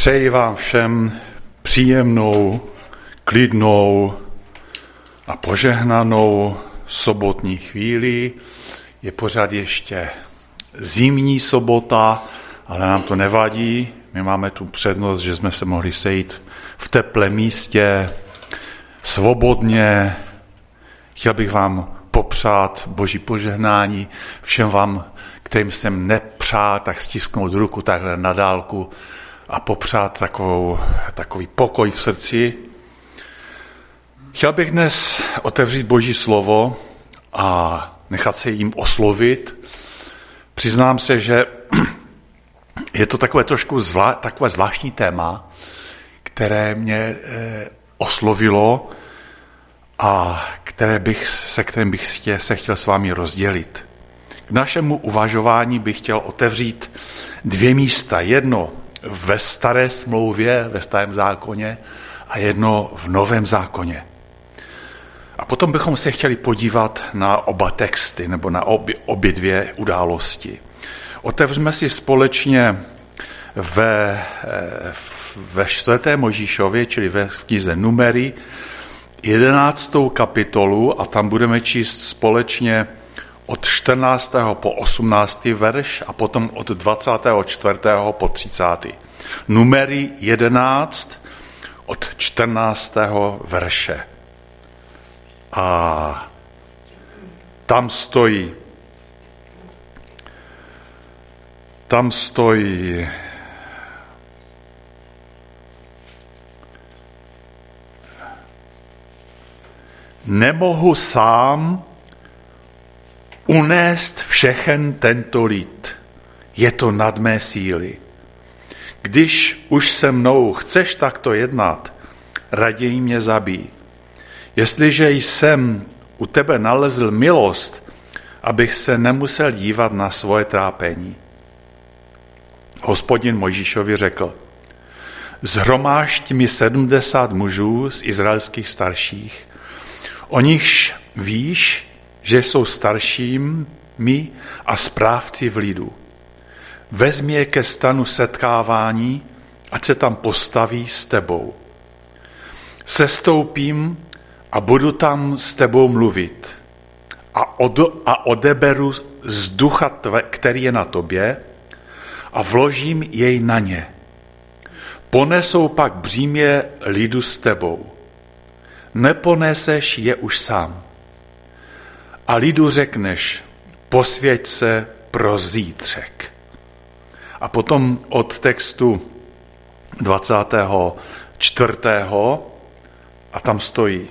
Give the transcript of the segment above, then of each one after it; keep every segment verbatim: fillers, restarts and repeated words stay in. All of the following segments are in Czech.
Přeji vám všem příjemnou, klidnou a požehnanou sobotní chvíli. Je pořád ještě zimní sobota, ale nám to nevadí. My máme tu přednost, že jsme se mohli sejít v teplém místě, svobodně. Chtěl bych vám popřát Boží požehnání. Všem vám, kterým jsem nepřál, tak stisknout ruku takhle na dálku a popřát takovou, takový pokoj v srdci. Chtěl bych dnes otevřít Boží slovo a nechat se jim oslovit. Přiznám se, že je to takové trošku zvla, takové zvláštní téma, které mě eh, oslovilo a které bych, se kterým bych tě, se chtěl s vámi rozdělit. K našemu uvažování bych chtěl otevřít dvě místa. Jedno ve staré smlouvě, ve starém zákoně a jedno v novém zákoně. A potom bychom se chtěli podívat na oba texty, nebo na obě, obě dvě události. Otevřeme si společně ve, ve čtvrté Mojžíšově, čili ve knize Numery, jedenáctou kapitolu a tam budeme číst společně od čtrnáctého po osmnáctý verš a potom od dvacátého čtvrtého po třicátý Numery jedenáct od čtrnáctého verše. A tam stojí tam stojí nemohu sám unést všechen tento lid. Je to nad mé síly. Když už se mnou chceš takto jednat, raději mě zabij. Jestliže jsem u tebe nalezl milost, abych se nemusel dívat na svoje trápení. Hospodin Mojžíšovi řekl, zhromážď mi sedmdesát mužů z izraelských starších, o nichž víš, že jsou staršími a správci v lidu. Vezmi je ke stanu setkávání, ať se tam postaví s tebou. Sestoupím a budu tam s tebou mluvit a, od, a odeberu z ducha, tve, který je na tobě, a vložím jej na ně. Ponesou pak břímě lidu s tebou. Neponeseš je už sám. A lidu řekneš, posvěť se pro zítřek. A potom od textu dvacátého čtvrtého a tam stojí.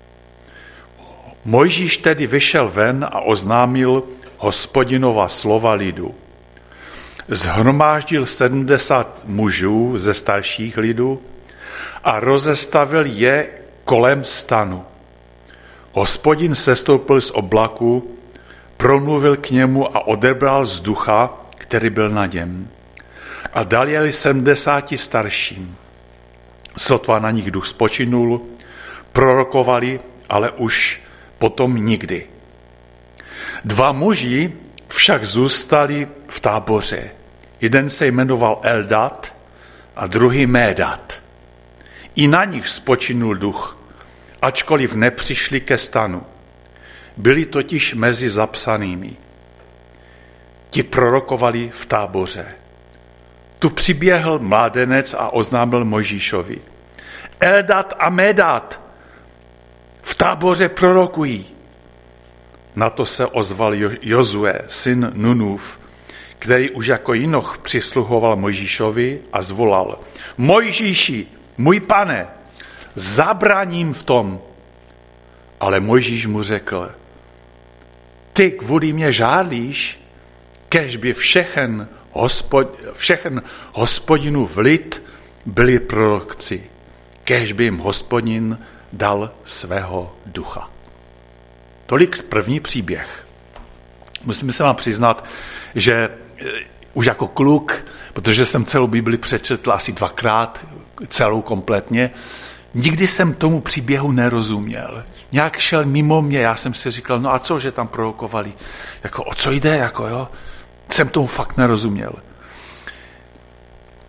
Mojžíš tedy vyšel ven a oznámil Hospodinova slova lidu. Zhromáždil sedmdesát mužů ze starších lidů a rozestavil je kolem stanu. Hospodin sestoupil z oblaku, promluvil k němu a odebral z ducha, který byl na něm. A dal jej sedmdesáti starším. Sotva na nich duch spočinul, prorokovali, ale už potom nikdy. Dva muži však zůstali v táboře. Jeden se jmenoval Eldad a druhý Médad. I na nich spočinul duch, ačkoliv nepřišli ke stanu. Byli totiž mezi zapsanými. Ti prorokovali v táboře. Tu přiběhl mládenec a oznámil Mojžíšovi. Eldad a Médad v táboře prorokují. Na to se ozval Jozue, syn Nunův, který už jako jinoch přisluhoval Mojžíšovi a zvolal. Mojžíši, můj pane, zabraním v tom. Ale Mojžíš mu řekl, ty kvůli mě žádlíš, kež by všechen, hospod, všechen Hospodinův lid byli prorokci, kež by jim Hospodin dal svého ducha. Tolik první příběh. Musím se vám přiznat, že už jako kluk, protože jsem celou Bibli přečetl asi dvakrát, celou kompletně, nikdy jsem tomu příběhu nerozuměl. Nějak šel mimo mě, já jsem si říkal, no a co, že tam prorokovali? Jako, o co jde, jako jo? Jsem tomu fakt nerozuměl.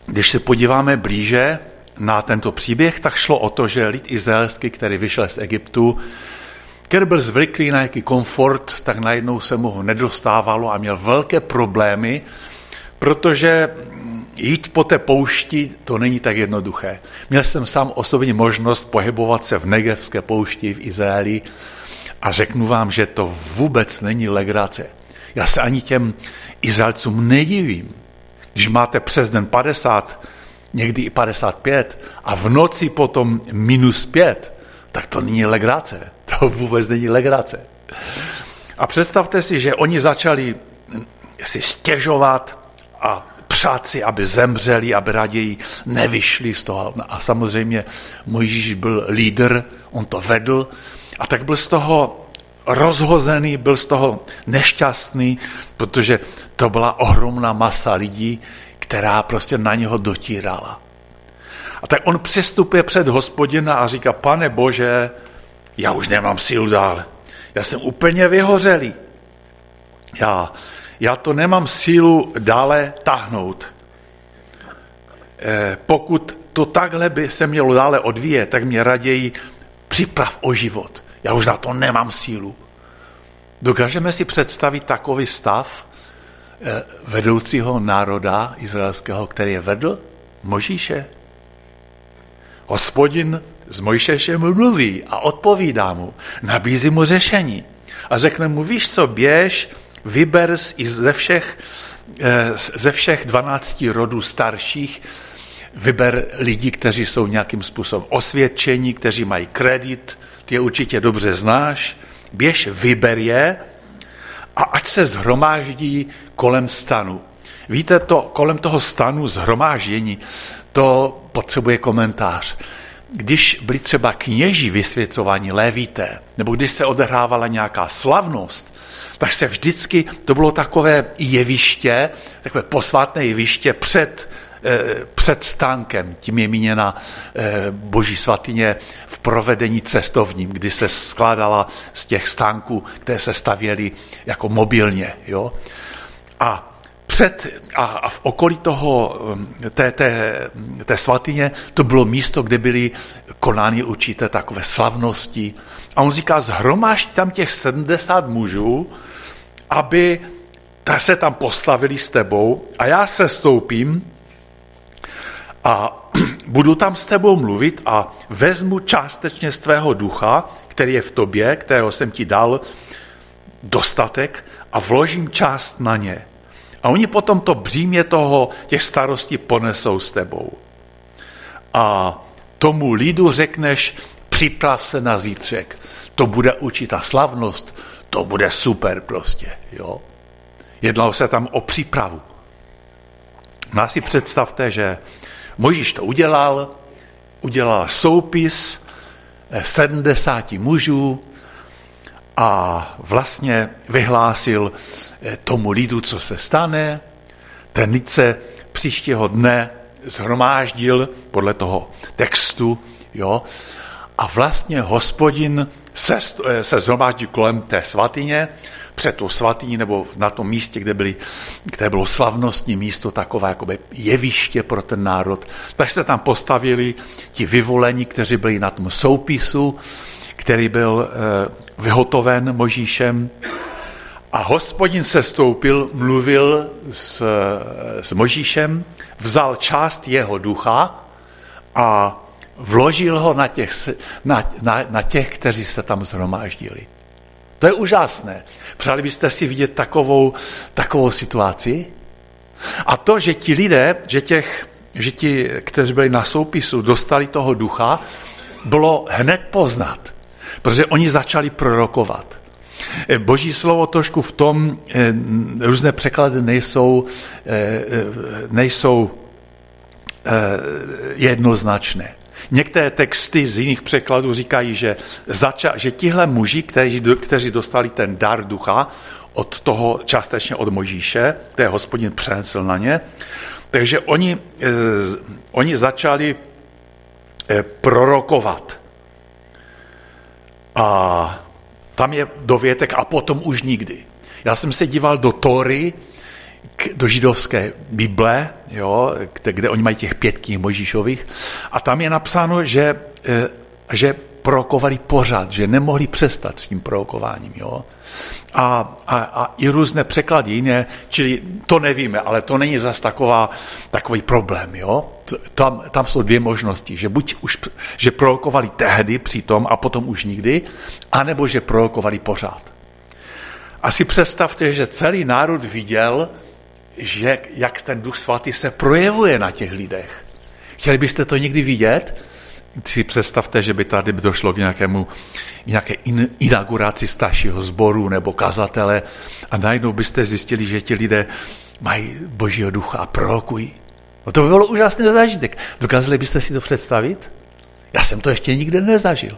když se podíváme blíže na tento příběh, tak šlo o to, že lid izraelský, který vyšel z Egyptu, který byl zvyklý na nějaký komfort, tak najednou se mu ho nedostávalo a měl velké problémy, protože jít po té poušti, to není tak jednoduché. Měl jsem sám osobně možnost pohybovat se v Negevské poušti v Izraeli a řeknu vám, že to vůbec není legrace. Já se ani těm Izraelcům nedivím. Když máte přes den padesát, někdy i padesát pět a v noci potom minus pět, tak to není legrace. To vůbec není legrace. A představte si, že oni začali si stěžovat a přát si, aby zemřeli, aby raději nevyšli z toho. A samozřejmě Mojžíš byl lídr, on to vedl a tak byl z toho rozhozený, byl z toho nešťastný, protože to byla ohromná masa lidí, která prostě na něho dotírala. A tak on přistupuje před Hospodina a říká, Pane Bože, já už nemám sílu dál. Já jsem úplně vyhořelý. Já, já to nemám sílu dále táhnout. Eh, pokud to takhle by se mělo dále odvíjet, tak mě raději připrav o život. Já už na to nemám sílu. Dokážeme si představit takový stav eh, vedoucího národa izraelského, který je vedl Mojžíše? Hospodin s Mojžíšem mluví a odpovídá mu, nabízí mu řešení. A řekne mu, víš co, běž, vyber ze všech, ze všech dvanácti rodů starších, vyber lidi, kteří jsou nějakým způsobem osvědčení, kteří mají kredit, ty je určitě dobře znáš, běž, vyber je a ať se shromáždí kolem stanu. Víte, to kolem toho stanu shromáždění, to potřebuje komentář. Když byli třeba kněží vysvěcovaní, lévíté, nebo když se odehrávala nějaká slavnost, tak se vždycky, to bylo takové jeviště, takové posvátné jeviště před, eh, před stánkem. Tím je míněna eh, boží svatyně v provedení cestovním, kdy se skládala z těch stánků, které se stavěly jako mobilně. Jo? A Před a, a v okolí toho, té, té, té svatyně, to bylo místo, kde byly konány určité takové slavnosti. A on říká, zhromážď tam těch sedmdesát mužů, aby se tam postavili s tebou a já se stoupím a budu tam s tebou mluvit a vezmu částečně z tvého ducha, který je v tobě, kterého jsem ti dal dostatek a vložím část na ně. A oni potom to břímě toho, těch starostí ponesou s tebou. A tomu lidu řekneš, připrav se na zítřek. To bude určitá slavnost, to bude super prostě. Jo? Jednalo se tam o přípravu. No si představte, že Mojžíš to udělal, udělal soupis sedmdesáti mužů, a vlastně vyhlásil tomu lidu, co se stane. Ten lid se příštího dne shromáždil podle toho textu, jo, a vlastně Hospodin se, se shromáždil kolem té svatyně, před tou svatyní nebo na tom místě, kde, byli, kde bylo slavnostní místo, takové jakoby jeviště pro ten národ, tak se tam postavili ti vyvolení, kteří byli na tom soupisu, který byl eh, vyhotoven Mojžíšem. A Hospodin se stoupil, mluvil s, s Mojžíšem, vzal část jeho ducha a vložil ho na těch, na, na, na těch, kteří se tam shromáždili. To je úžasné. Přáli byste si vidět takovou, takovou situaci? A to, že ti lidé, že, těch, že ti, kteří byli na soupisu, dostali toho ducha, bylo hned poznat. Protože oni začali prorokovat. Boží slovo trošku v tom, různé překlady nejsou, nejsou jednoznačné. Některé texty z jiných překladů říkají, že, zača, že tihle muži, kteří, kteří dostali ten dar ducha od toho, částečně od Mojžíše, který Hospodin přenesl na ně, takže oni, oni začali prorokovat. A tam je dovětek a potom už nikdy. Já jsem se díval do Tóry, do židovské Bible, jo, kde, kde oni mají těch pět knih Mojžíšových, a tam je napsáno, že, že prorokovali pořád, že nemohli přestat s tím prorokováním. Jo. A, a, a i různé překlady jiné, čili to nevíme, ale to není zas taková, takový problém. Jo. Tam, tam jsou dvě možnosti, že buď už že prorokovali tehdy přitom a potom už nikdy, anebo že prorokovali pořád. A si představte, že celý národ viděl, že jak ten Duch Svatý se projevuje na těch lidech. Chtěli byste to někdy vidět? Si představte, že by tady došlo k nějakému, nějaké inauguraci staršího sboru nebo kazatele a najednou byste zjistili, že ti lidé mají Božího ducha a prorokují. No to by bylo úžasný zážitek. Dokázali byste si to představit? Já jsem to ještě nikdy nezažil.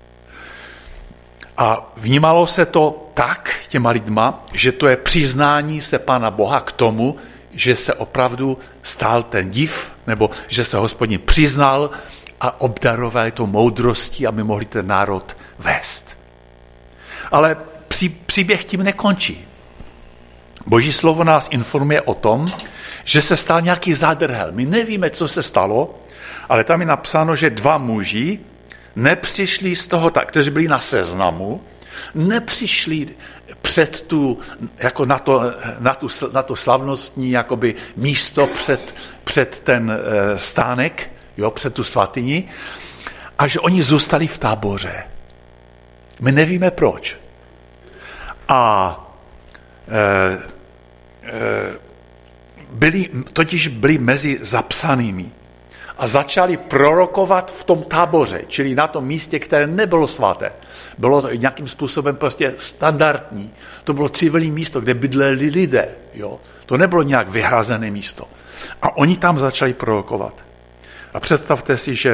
A vnímalo se to tak těma lidma, že to je přiznání se Pána Boha k tomu, že se opravdu stál ten div, nebo že se Hospodin přiznal a obdaroval to moudrostí, aby mohli ten národ vést. Ale pří, příběh tím nekončí. Boží slovo nás informuje o tom, že se stal nějaký zádrhel. My nevíme, co se stalo, ale tam je napsáno, že dva muži nepřišli z toho, kteří byli na seznamu, nepřišli před tu, jako na to, na tu, na to slavnostní jakoby místo před, před ten e, stánek, jo, před tu svatyni, a že oni zůstali v táboře. My nevíme proč. A e, e, byli, totiž byli mezi zapsanými. A začali prorokovat v tom táboře, čili na tom místě, které nebylo svaté. Bylo to nějakým způsobem prostě standardní. To bylo civilní místo, kde bydleli lidé. Jo? To nebylo nějak vyhrazené místo. A oni tam začali prorokovat. A představte si, že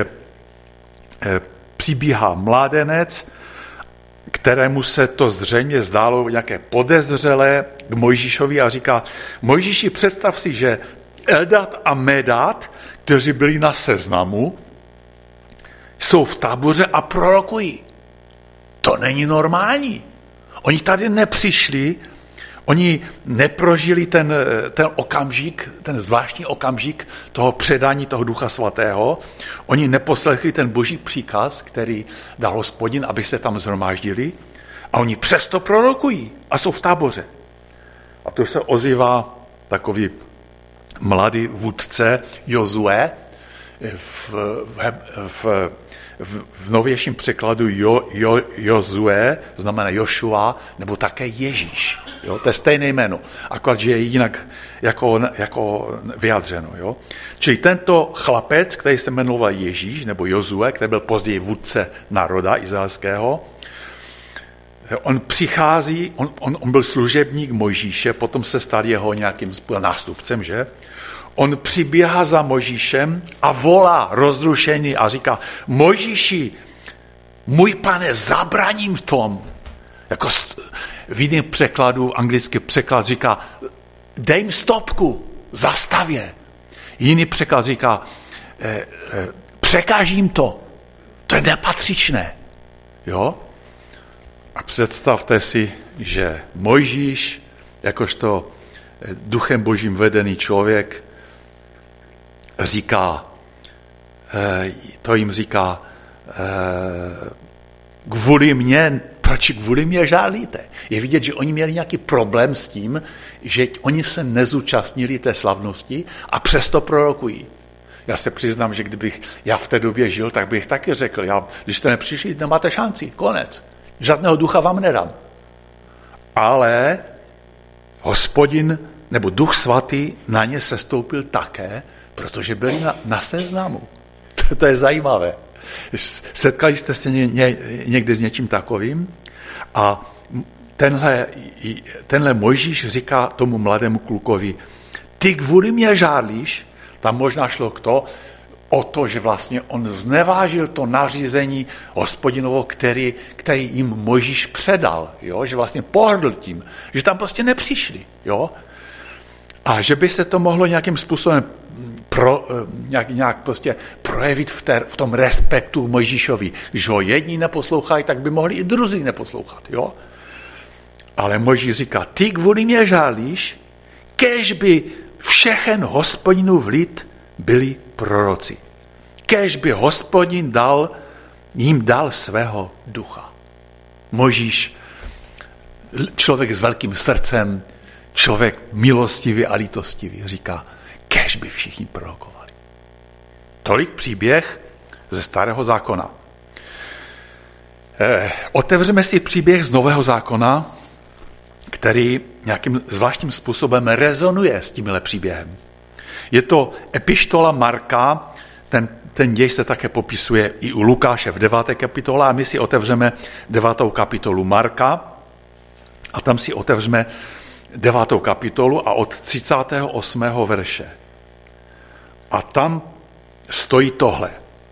přibíhá mládenec, kterému se to zřejmě zdálo nějaké podezřelé k Mojžíšovi a říká, Mojžíši, představ si, že Eldad a Medad, kteří byli na seznamu, jsou v táboře a prorokují. To není normální. Oni tady nepřišli, oni neprožili ten, ten okamžik, ten zvláštní okamžik toho předání toho Ducha Svatého. Oni neposlechli ten boží příkaz, který dal Hospodin, aby se tam zhromáždili. A oni přesto prorokují a jsou v táboře. A to se ozývá takový mladý vůdce Jozue, v, v, v, v novějším překladu jo, jo, Jozue znamená Jošua, nebo také Ježíš. Jo? To je stejné jméno, akorát, že je jinak jako, jako vyjádřeno. Jo? Čili tento chlapec, který se jmenoval Ježíš, nebo Jozue, který byl později vůdce národa izraelského, on přichází, on, on, on byl služebník Mojžíše, potom se stal jeho nějakým nástupcem, že? On přiběhá za Mojžíšem a volá rozrušený a říká, Mojžíši, můj pane, zabraním v tom. Jako v jiném překladu, anglický překlad říká, dej jim stopku, zastavě. Jiný překlad říká, eh, eh, překážím to, to je nepatřičné. Jo? A představte si, že Mojžíš, jakožto duchem božím vedený člověk, říká, to jim říká, kvůli mně, proč kvůli mě žálíte? Je vidět, že oni měli nějaký problém s tím, že oni se nezúčastnili té slavnosti a přesto prorokují. Já se přiznám, že kdybych já v té době žil, tak bych taky řekl, já, když jste nepřišli, nemáte šanci, konec. Žádného ducha vám nedám. Ale Hospodin, nebo Duch Svatý na ně sestoupil také, protože byli na, na seznamu. To, to je zajímavé. Setkali jste se ně, ně, někdy s něčím takovým a tenhle, tenhle Mojžíš říká tomu mladému klukovi, ty kvůli mě žádlíš, tam možná šlo k to, o to, že vlastně on znevážil to nařízení Hospodinovo, který, který jim Mojžíš předal, jo? Že vlastně pohrdl tím, že tam prostě nepřišli. Jo? A že by se to mohlo nějakým způsobem pro, nějak, nějak prostě projevit v, té, v tom respektu Mojžíšovi. Když ho jedni neposlouchají, tak by mohli i druzí neposlouchat. Jo? Ale Mojžíš říká, ty kvůli mě žálíš, Kéž by všechen Hospodinův lid byli proroci. Kéž by Hospodin dal, jim dal svého ducha. Mojžíš, člověk s velkým srdcem, člověk milostivý a lítostivý, říká, kéž by všichni prorokovali. Tolik příběh ze Starého zákona. Eh, otevřeme si příběh z Nového zákona, který nějakým zvláštním způsobem rezonuje s tímhle příběhem. Je to epištola Marka, ten, ten děj se také popisuje i u Lukáše v deváté kapitole a my si otevřeme devátou kapitolu Marka a tam si otevřeme devátou kapitolu a od třicátého osmého verše. A tam stojí tohle.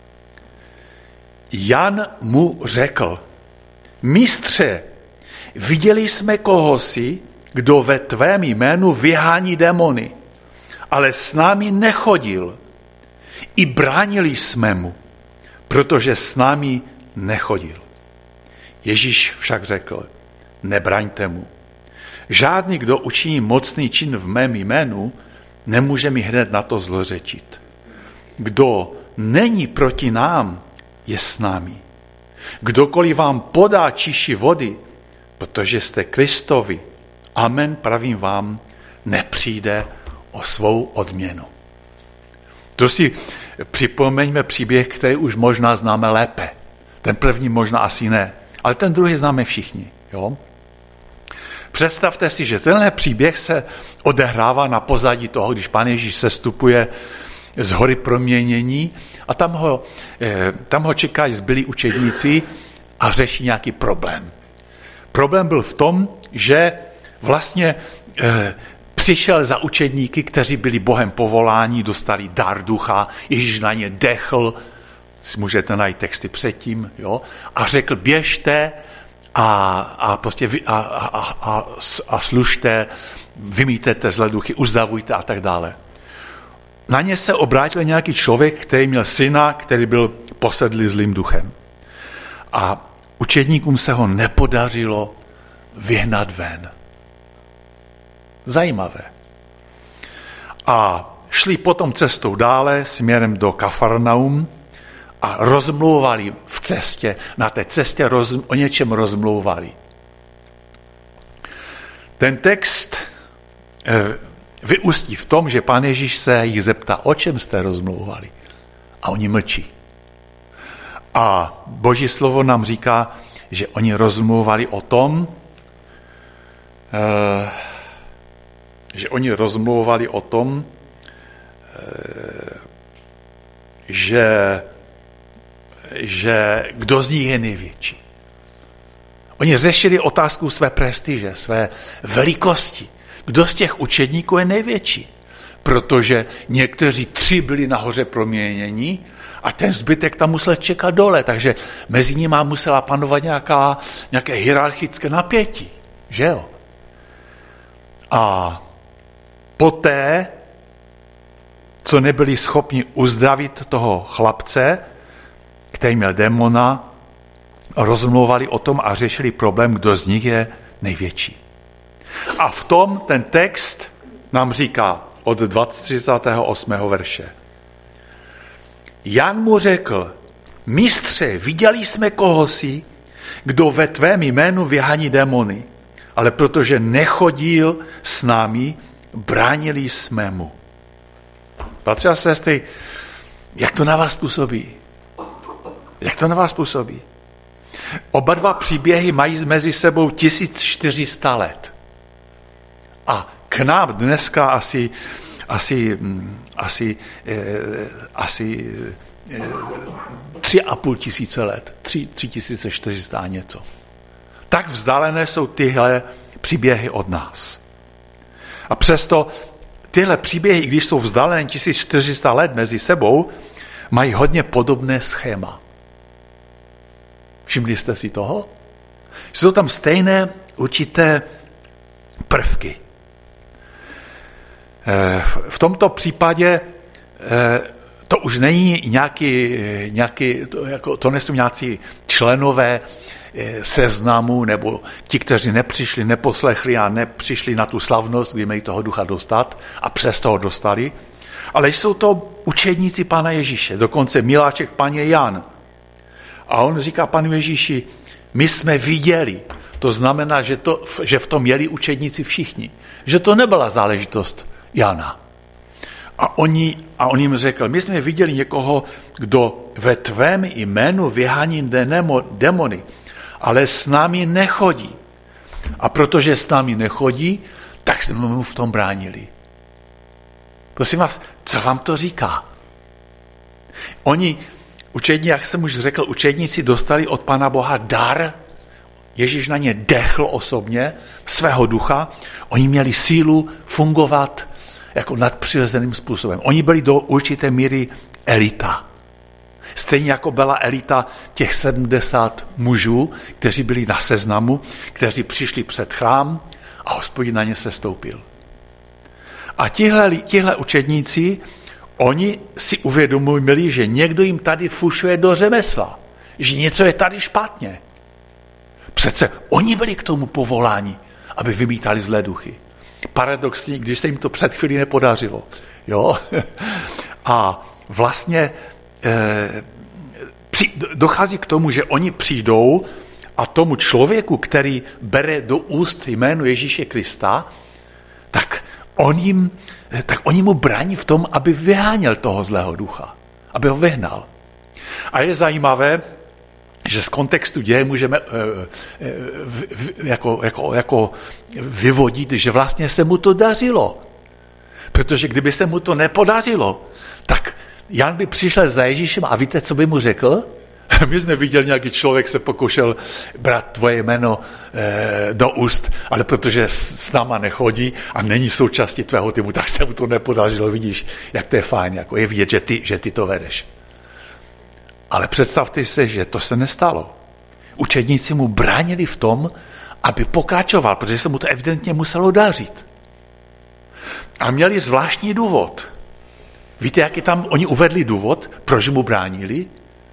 Jan mu řekl, mistře, viděli jsme kohosi, kdo ve tvém jménu vyhání démony, ale s námi nechodil. I bránili jsme mu, protože s námi nechodil. Ježíš však řekl, nebraňte mu. Žádný, kdo učiní mocný čin v mém jménu, nemůže mi hned na to zlořečit. Kdo není proti nám, je s námi. Kdokoliv vám podá číši vody, protože jste Kristovi, amen, pravím vám, nepřijde o svou odměnu. To si připomeňme příběh, který už možná známe lépe. Ten první možná asi ne, ale ten druhý známe všichni. Jo? Představte si, že tenhle příběh se odehrává na pozadí toho, když Pán Ježíš sestupuje z hory proměnění a tam ho, tam ho čekají zbylí učedníci a řeší nějaký problém. Problém byl v tom, že vlastně eh, přišel za učedníky, kteří byli Bohem povoláni, dostali dar ducha, Ježíš na ně dechl, můžete najít texty předtím, jo, a řekl, běžte a, a, prostě vy, a, a, a, a služte, vymítete zlé duchy, uzdravujte a tak dále. Na ně se obrátil nějaký člověk, který měl syna, který byl posedlý zlým duchem. A učedníkům se ho nepodařilo vyhnat ven. Zajímavé. A šli potom cestou dále směrem do Kafarnaum a rozmlouvali v cestě, na té cestě roz, o něčem rozmlouvali. Ten text eh, vyústí v tom, že Pán Ježíš se jich zeptá, o čem jste rozmlouvali. A oni mlčí. A Boží slovo nám říká, že oni rozmlouvali o tom, eh, že oni rozmlouvali o tom, eh, že, že kdo z nich je největší. Oni řešili otázku své prestiže, své velikosti. Kdo z těch učedníků je největší? Protože někteří tři byli nahoře proměnění a ten zbytek tam musel čekat dole, takže mezi nimi musela panovat nějaká, nějaké hierarchické napětí. Že jo? A poté, co nebyli schopni uzdravit toho chlapce, který měl démona, rozmlouvali o tom a řešili problém, kdo z nich je největší. A v tom ten text nám říká od třicátého osmého verše. Jan mu řekl, mistře, viděli jsme kohosi, kdo ve tvém jménu vyhání démony, ale protože nechodil s námi, bránili jsme mu. Bratři a sestry, jak to na vás působí? Jak to na vás působí? Oba dva příběhy mají mezi sebou tisíc čtyři sta let. A k nám dneska asi, asi, asi, eh, asi eh, tři a půl tisíce let. Tři, tři tisíce čtyři sta a něco. Tak vzdálené jsou tyhle příběhy od nás. A přesto tyhle příběhy, i když jsou vzdálené tisíc čtyři sta let mezi sebou, mají hodně podobné schéma. Všimli jste si toho? Jsou tam stejné určité prvky. V tomto případě to už není nějaký, nějaký to, jako, to nejsou nějací členové seznamu, nebo ti, kteří nepřišli, neposlechli a nepřišli na tu slavnost, kdy mají toho ducha dostat a přesto ho dostali, ale jsou to učedníci Pána Ježíše, dokonce miláček Paně Jan. A on říká Panu Ježíši, my jsme viděli. To znamená, že, to, že v tom měli učedníci všichni. Že to nebyla záležitost Jana. A, oni, a on jim řekl, my jsme viděli někoho, kdo ve tvém jménu vyhání demony, ale s námi nechodí. A protože s námi nechodí, tak jsme mu v tom bránili. Prosím vás, co vám to říká? Oni, učední, jak jsem už řekl, učedníci dostali od Pana Boha dar. Ježíš na ně dechl osobně svého ducha. Oni měli sílu fungovat jako nadpřirozeným způsobem. Oni byli do určité míry elita. Stejně jako byla elita těch sedmdesát mužů, kteří byli na seznamu, kteří přišli před chrám a Hospodin na ně sestoupil. A tihle, tihle učedníci, oni si uvědomili, že někdo jim tady fušuje do řemesla, že něco je tady špatně. Přece oni byli k tomu povoláni, aby vymítali zlé duchy. Paradoxně, když se jim to před chvílí nepodařilo. Jo? A vlastně eh, při, dochází k tomu, že oni přijdou a tomu člověku, který bere do úst jméno Ježíše Krista, tak on jim, tak oni mu brání v tom, aby vyháněl toho zlého ducha. Aby ho vyhnal. A je zajímavé, že z kontextu děje můžeme uh, uh, jako, jako, jako vyvodit, že vlastně se mu to dařilo. Protože kdyby se mu to nepodařilo, tak Jan by přišel za Ježíšem a víte, co by mu řekl? My jsme viděli, nějaký člověk se pokoušel brát tvoje jméno eh, do úst, ale protože s, s náma nechodí a není součástí tvého týmu, tak se mu to nepodařilo. Vidíš, jak to je fajn, jako je vidět, že ty, že ty to vedeš. Ale představte si, že to se nestalo. Učedníci mu bránili v tom, aby pokračoval, protože se mu to evidentně muselo dařit. A měli zvláštní důvod. Víte, jaký tam oni uvedli důvod, proč mu bránili?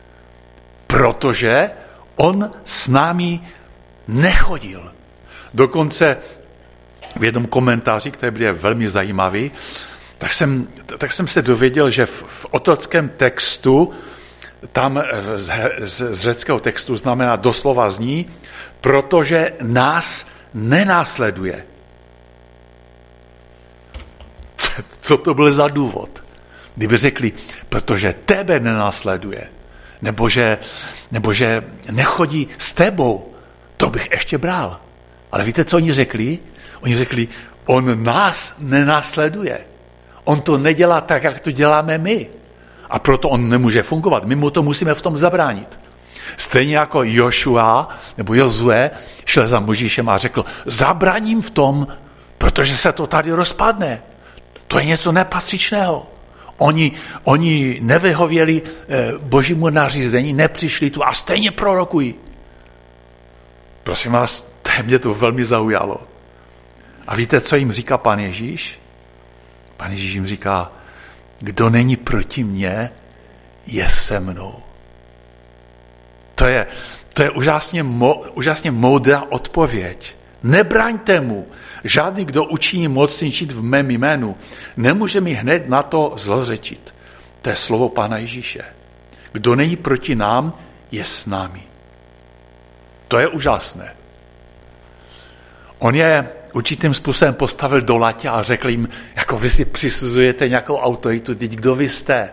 Protože on s námi nechodil. Dokonce v jednom komentáři, který byl velmi zajímavý, tak jsem, tak jsem se dověděl, že v, v otrockém textu, tam z, z, z řeckého textu znamená doslova zní, protože nás nenásleduje. Co to byl za důvod? Kdyby řekli, protože tebe nenásleduje, nebo že, nebo že nechodí s tebou, to bych ještě bral. Ale víte, co oni řekli? Oni řekli, on nás nenásleduje. On to nedělá tak, jak to děláme my. A proto on nemůže fungovat. My mu to musíme v tom zabránit. Stejně jako Jošua nebo Jozue šel za Možíšem a řekl, zabraním v tom, protože se to tady rozpadne. To je něco nepatřičného. Oni, oni nevyhověli eh, božímu nařízení, nepřišli tu a stejně prorokují. Prosím vás, mě to velmi zaujalo. A víte, co jim říká Pán Ježíš? Pán Ježíš jim říká, kdo není proti mně, je se mnou. To je, to je úžasně, mo, úžasně moudrá odpověď. Nebraňte mu. Žádný, kdo učiní mocničit v mém jménu, nemůže mi hned na to zlořečit. To je slovo Pána Ježíše. Kdo není proti nám, je s námi. To je úžasné. On je určitým způsobem postavil do latě a řekl jim, jako vy si přisuzujete nějakou autoritu, teď kdo vy jste?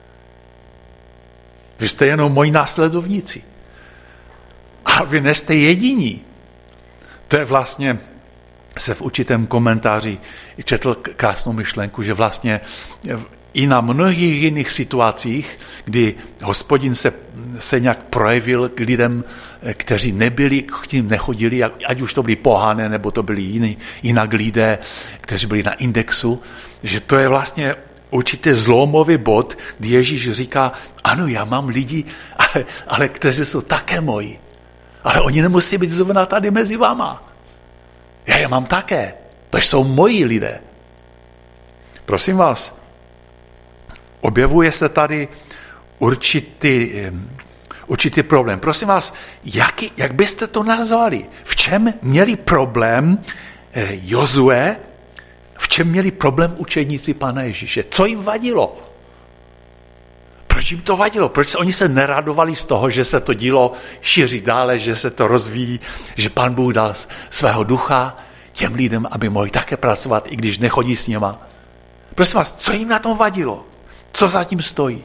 Vy jste jenom moji následovníci. A vy nejste jediní. To je vlastně, se v určitém komentáři četl krásnou myšlenku, že vlastně i na mnohých jiných situacích, kdy Hospodin se, se nějak projevil k lidem, kteří nebyli, k tím nechodili, ať už to byli pohané, nebo to byli jiný, jinak lidé, kteří byli na indexu, že to je vlastně určitě zlomový bod, kdy Ježíš říká, ano, já mám lidi, ale, ale kteří jsou také moji. Ale oni nemusí být zrovna tady mezi váma. Já je mám také. To jsou moji lidé. Prosím vás, objevuje se tady určitý, určitý problém. Prosím vás, jaký, jak byste to nazvali? V čem měli problém Jozue, v čem měli problém učedníci Pána Ježíše? Co jim vadilo? Proč jim to vadilo? Proč oni se neradovali z toho, že se to dílo šíří dále, že se to rozvíjí, že Pán Bůh dal svého ducha těm lidem, aby mohli také pracovat, i když nechodí s něma? Prosím vás, co jim na tom vadilo? Co za tím stojí?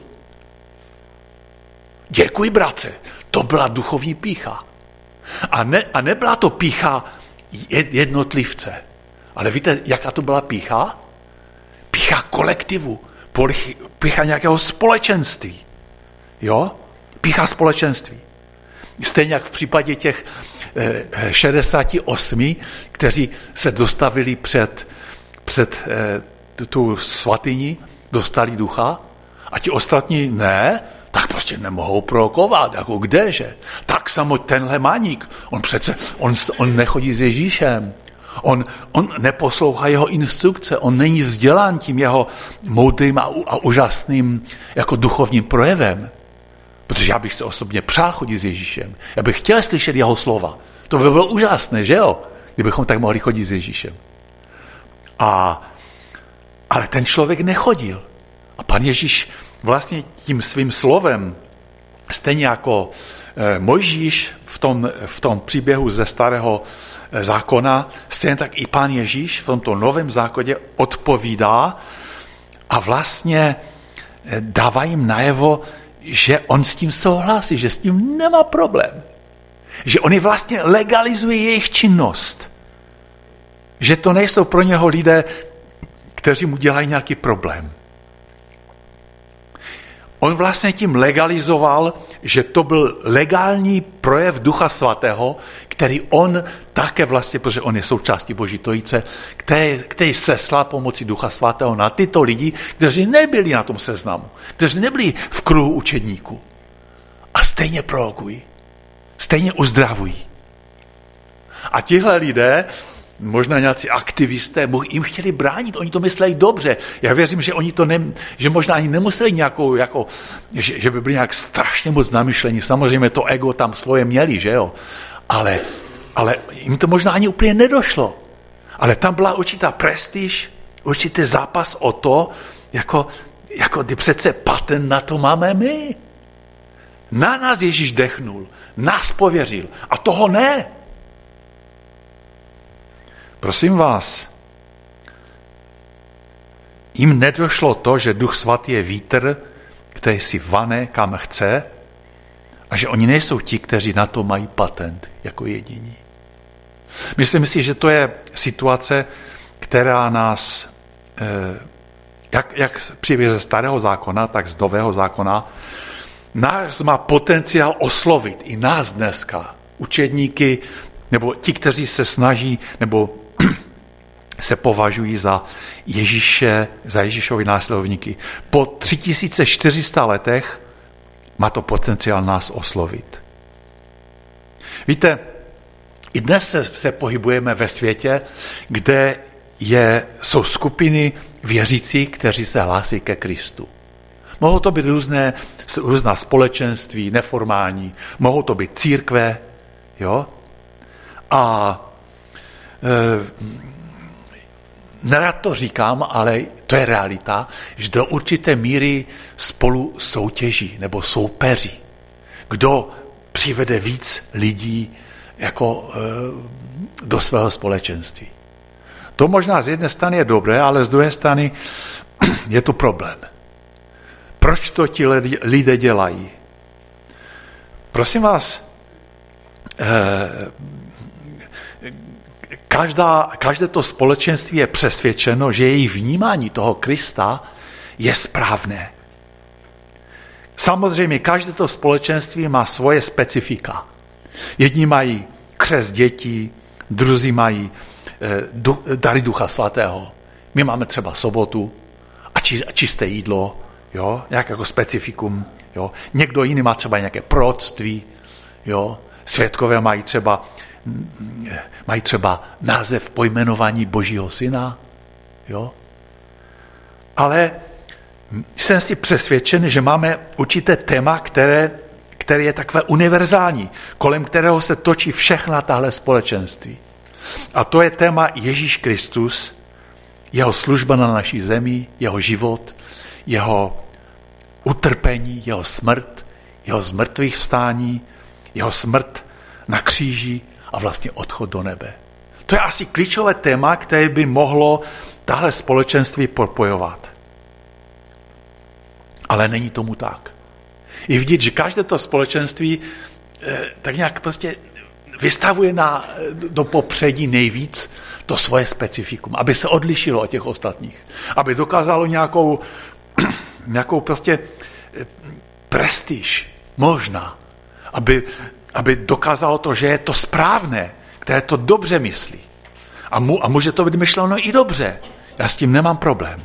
Děkuji, bratře, to byla duchovní pýcha. A, ne, a nebyla to pýcha jednotlivce. Ale víte, jaká to byla pýcha? Pýcha kolektivu, pýcha nějakého společenství. Jo? Pýcha společenství. Stejně jak v případě těch eh, šedesáti osmi, kteří se dostavili před, před eh, tu svatyni, dostali ducha, a ti ostatní ne, tak prostě nemohou prorokovat, jako kdeže. Tak samo tenhle maník, on přece, on, on nechodí s Ježíšem. On, on neposlouchá jeho instrukce, on není vzdělán tím jeho moudrým a, a úžasným jako duchovním projevem. Protože já bych se osobně přál chodit s Ježíšem. Já bych chtěl slyšet jeho slova. To by bylo úžasné, že jo? Kdybychom tak mohli chodit s Ježíšem. A, ale ten člověk nechodil. A Pan Ježíš vlastně tím svým slovem, stejně jako eh, Mojžíš v tom, v tom příběhu ze starého eh, zákona, stejně tak i Pán Ježíš v tomto novém zákoně odpovídá a vlastně eh, dává jim najevo, že on s tím souhlasí, že s tím nemá problém. Že oni vlastně legalizují jejich činnost. Že to nejsou pro něho lidé, kteří mu dělají nějaký problém. On vlastně tím legalizoval, že to byl legální projev Ducha Svatého, který on také vlastně, protože on je součástí Boží trojice, který, který seslal pomocí Ducha Svatého na tyto lidi, kteří nebyli na tom seznamu, kteří nebyli v kruhu učedníků. A stejně prorokují, stejně uzdravují. A tihle lidé, možná nějací aktivisté, jim chtěli bránit, oni to mysleli dobře. Já věřím, že oni to ne, že možná ani nemuseli nějakou, jako, že, že by byli nějak strašně moc namyšlení. Samozřejmě to ego tam svoje měli, že jo. Ale, ale jim to možná ani úplně nedošlo. Ale tam byla určitá prestiž, určitý zápas o to, jako, jako kdy přece patent na to máme my. Na nás Ježíš dechnul, nás pověřil a toho ne. Prosím vás, jim nedošlo to, že Duch Svatý je vítr, který si vane kam chce a že oni nejsou ti, kteří na to mají patent jako jediní. Myslím si, že to je situace, která nás, jak, jak příběh ze starého zákona, tak z nového zákona, nás má potenciál oslovit i nás dneska, učedníky, nebo ti, kteří se snaží, nebo se považují za Ježíše, za Ježíšovi následovníky. Po tři tisíce čtyři sta letech má to potenciál nás oslovit. Víte, i dnes se, se pohybujeme ve světě, kde je, jsou skupiny věřících, kteří se hlásí ke Kristu. Mohou to být různé, různá společenství, neformální, mohou to být církve, jo? A e, nerad to říkám, ale to je realita, že do určité míry spolu soutěží nebo soupeří. Kdo přivede víc lidí jako e, do svého společenství. To možná z jedné strany je dobré, ale z druhé strany je to problém. Proč to ti lidé dělají? Prosím vás, e, Každá, každé to společenství je přesvědčeno, že její vnímání toho Krista je správné. Samozřejmě každé to společenství má svoje specifika. Jedni mají křest dětí, druzí mají eh, du, dary Ducha Svatého. My máme třeba sobotu a, či, a čisté jídlo, jo, nějaké jako specifikum. Jo. Někdo jiný má třeba nějaké proroctví, jo. Svědkové mají třeba mají třeba název pojmenování Božího syna, jo? Ale jsem si přesvědčen, že máme určité téma, které, které je takové univerzální, kolem kterého se točí všechna tahle společenství. A to je téma Ježíš Kristus, jeho služba na naší zemi, jeho život, jeho utrpení, jeho smrt, jeho zmrtvých vstání, jeho smrt na kříži a vlastně odchod do nebe. To je asi klíčové téma, které by mohlo tahle společenství propojovat. Ale není tomu tak. Je vidět, že každé to společenství eh, tak nějak prostě vystavuje na, do popředí nejvíc to svoje specifikum, aby se odlišilo od těch ostatních. Aby dokázalo nějakou, nějakou prostě prestiž, možná. Aby, aby dokázalo to, že je to správné, které to dobře myslí. A, mu, a může to být myšleno i dobře. Já s tím nemám problém.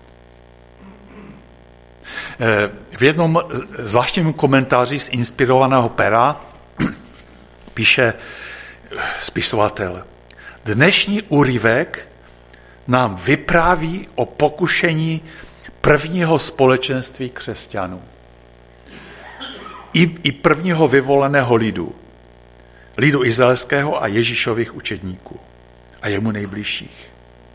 V jednom zvláštním komentáři z inspirovaného pera píše spisovatel: dnešní úryvek nám vypráví o pokušení prvního společenství křesťanů. I, i prvního vyvoleného lidu. Lidu izraelského a Ježíšových učedníků a jemu nejbližších.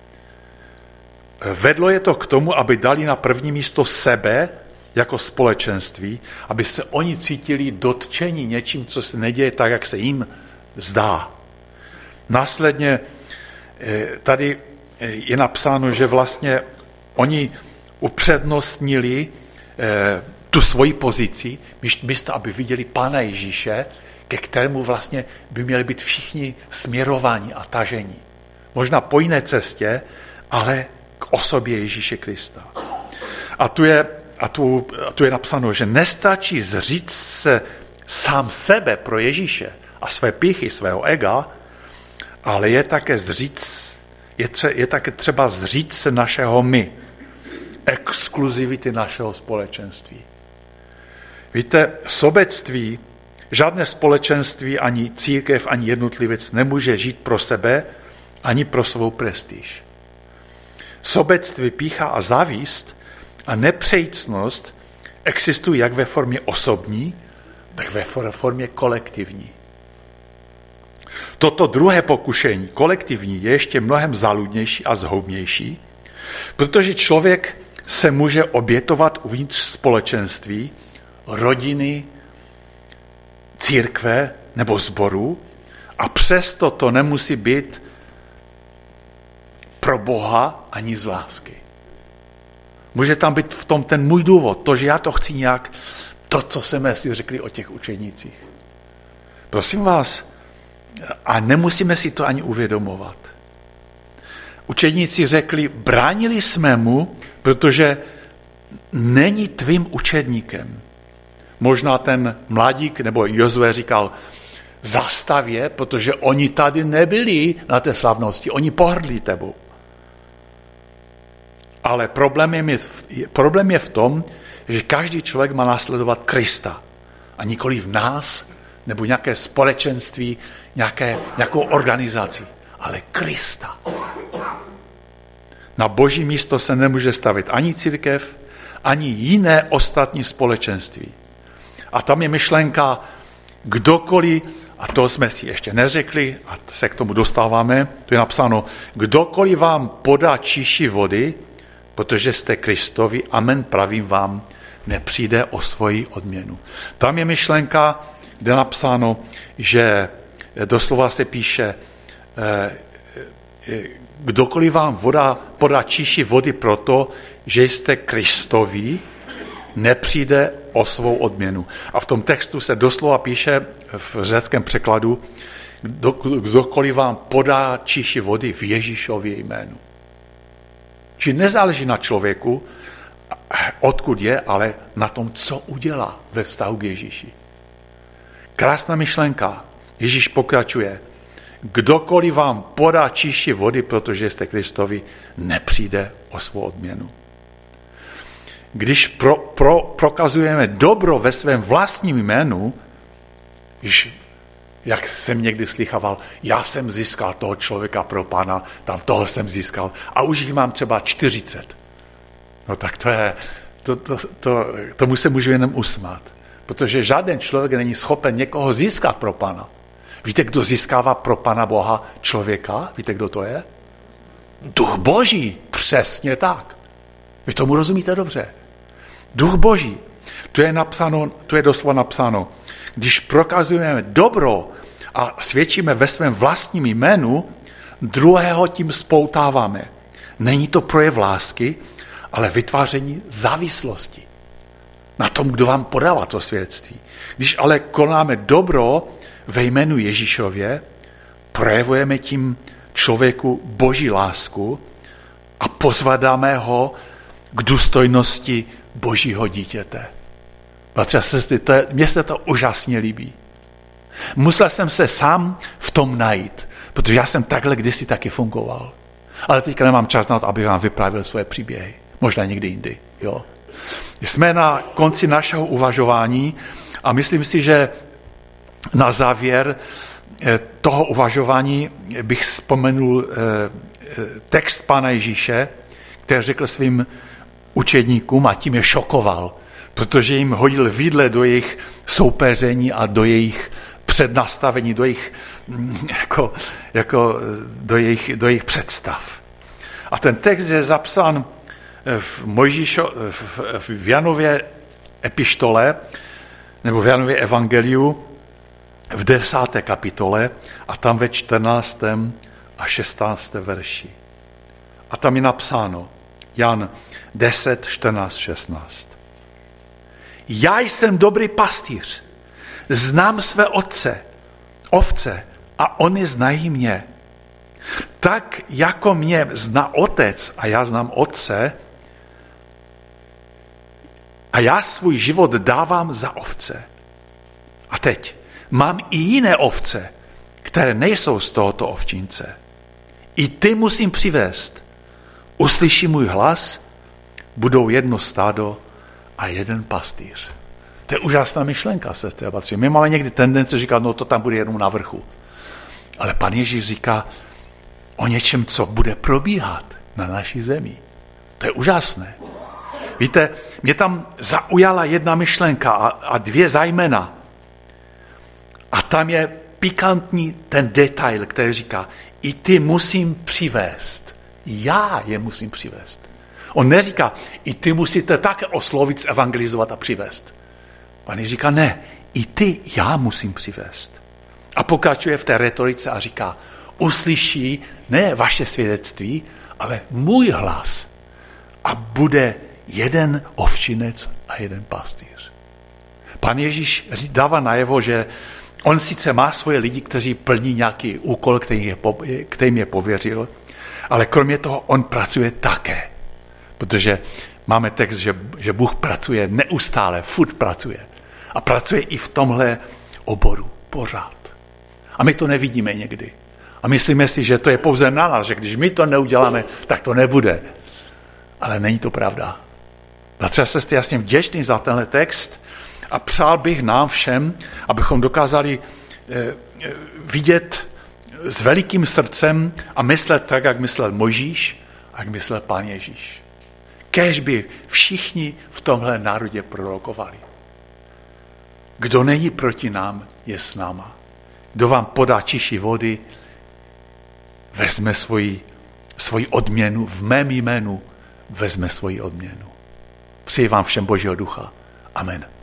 Vedlo je to k tomu, aby dali na první místo sebe jako společenství, aby se oni cítili dotčeni něčím, co se neděje tak, jak se jim zdá. Následně tady je napsáno, že vlastně oni upřednostnili tu svoji pozici, místo aby viděli Pána Ježíše, ke kterému vlastně by měli být všichni směrováni a tažení. Možná po jiné cestě, ale k osobě Ježíše Krista. A tu je, a tu, a tu je napsáno, že nestačí zříct se sám sebe pro Ježíše a své pýchy, svého ega, ale je také, zříct, je, tře, je také třeba zříct se našeho my, exkluzivity našeho společenství. Víte, sobectví, žádné společenství, ani církev, ani jednotlivec nemůže žít pro sebe, ani pro svou prestiž. Sobectví, pýcha a závíst a nepřejícnost existují jak ve formě osobní, tak ve formě kolektivní. Toto druhé pokušení, kolektivní, je ještě mnohem záludnější a zhoubnější, protože člověk se může obětovat uvnitř společenství, rodiny, církve nebo sboru a přesto to nemusí být pro Boha ani z lásky. Může tam být v tom ten můj důvod, to, že já to chci nějak, to, co jsme si řekli o těch učenících. Prosím vás, a nemusíme si to ani uvědomovat. Učedníci řekli, bránili jsme mu, protože není tvým učedníkem. Možná ten mladík nebo Jozue říkal, zastav je, protože oni tady nebyli na té slavnosti, oni pohrdli tebou. Ale problém je, problém je v tom, že každý člověk má následovat Krista a nikoli v nás, nebo nějaké společenství, nějaké, nějakou organizaci, ale Krista. Na Boží místo se nemůže stavit ani církev, ani jiné ostatní společenství. A tam je myšlenka, kdokoliv, a to jsme si ještě neřekli, a se k tomu dostáváme, to je napsáno, kdokoliv vám podá číši vody, protože jste Kristovi, amen, pravím vám, nepřijde o svoji odměnu. Tam je myšlenka, kde je napsáno, že doslova se píše, kdokoliv vám voda, podá číši vody proto, že jste Kristovi, nepřijde o svou odměnu. A v tom textu se doslova píše v řeckém překladu, kdokoliv vám podá číši vody v Ježíšově jménu. Či nezáleží na člověku, odkud je, ale na tom, co udělá ve vztahu k Ježíši. Krásná myšlenka. Ježíš pokračuje. Kdokoliv vám podá číši vody, protože jste Kristovi, nepřijde o svou odměnu. Když pro, pro, prokazujeme dobro ve svém vlastním jménu, když, jak jsem někdy slychával, já jsem získal toho člověka pro Pána, tam toho jsem získal a už jich mám třeba čtyřicet. No tak to je, to, to, to, tomu se můžu jenom usmát. Protože žádný člověk není schopen někoho získat pro Pana. Víte, kdo získává pro Pana Boha člověka? Víte, kdo to je? Duch Boží. Přesně tak. Vy tomu rozumíte dobře. Duch Boží. To je napsáno, to je doslova napsáno. Když prokazujeme dobro a svědčíme ve svém vlastním jménu, druhého tím spoutáváme. Není to projev lásky, ale vytváření závislosti na tom, kdo vám podává to svědectví. Když ale konáme dobro ve jménu Ježíšově, projevujeme tím člověku Boží lásku a pozvadáme ho k důstojnosti Božího dítěte. Bratři a sestry, to je, mně se to úžasně líbí. Musel jsem se sám v tom najít, protože já jsem takhle kdysi taky fungoval. Ale teďka nemám čas na to, abych vám vyprávěl svoje příběhy. Možná někdy jindy. Jo. Jsme na konci našeho uvažování a myslím si, že na závěr toho uvažování bych vzpomenul text Pána Ježíše, který řekl svým učedníkům a tím je šokoval, protože jim hodil vidle do jejich soupeření a do jejich přednastavení, do jejich, jako, jako do jejich, do jejich představ. A ten text je zapsán v, Mojžíšo, v, v Janově epištole, nebo v Janově evangeliu, v desáté kapitole a tam ve čtrnáctém a šestnáctém verši. A tam je napsáno, Jan deset, čtrnáct, šestnáct. Já jsem dobrý pastýř, znám své otce, ovce a oni znají mě. Tak jako mě zná otec a já znám otce a já svůj život dávám za ovce. A teď mám i jiné ovce, které nejsou z tohoto ovčince. I ty musím přivést. Uslyší můj hlas, budou jedno stádo a jeden pastýř. To je úžasná myšlenka, sestry a bratři. My máme někdy tendenci říkat, no to tam bude jenom na vrchu. Ale Pan Ježíš říká o něčem, co bude probíhat na naší zemi. To je úžasné. Víte, mě tam zaujala jedna myšlenka a, a dvě zajména. A tam je pikantní ten detail, který říká, i ty musím přivést. Já je musím přivést. On neříká, i ty musíte také oslovit, evangelizovat a přivést. Pan Ježíš říká, ne, i ty já musím přivést. A pokračuje v té retorice a říká, uslyší ne vaše svědectví, ale můj hlas. A bude jeden ovčinec a jeden pastýř. Pan Ježíš dává najevo, že on sice má svoje lidi, kteří plní nějaký úkol, který je, kterým je pověřil, ale kromě toho on pracuje také. Protože máme text, že, že Bůh pracuje neustále, furt pracuje. A pracuje i v tomhle oboru, pořád. A my to nevidíme někdy. A myslíme si, že to je pouze na nás, že když my to neuděláme, tak to nebude. Ale není to pravda. Bratři a sestry, já jsem vděčný za tenhle text a přál bych nám všem, abychom dokázali eh, vidět s velikým srdcem a myslet tak, jak myslel Mojžíš a jak myslel Pán Ježíš. Kéž by všichni v tomhle národě prorokovali. Kdo není proti nám, je s náma. Kdo vám podá čiší vody, vezme svoji, svoji odměnu, v mém jménu vezme svoji odměnu. Přeji vám všem Božího ducha. Amen.